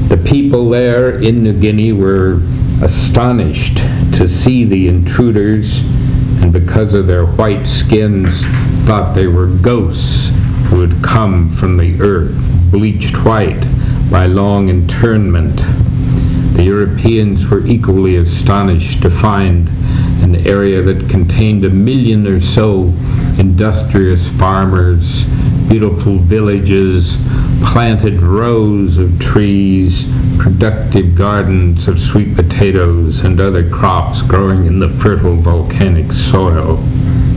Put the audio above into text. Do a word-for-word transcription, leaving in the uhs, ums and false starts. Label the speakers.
Speaker 1: The people there in New Guinea were astonished to see the intruders, and because of their white skins thought they were ghosts who had come from the earth, bleached white by long internment. The Europeans were equally astonished to find an area that contained a million or so industrious farmers, beautiful villages, planted rows of trees, productive gardens of sweet potatoes and other crops growing in the fertile volcanic soil.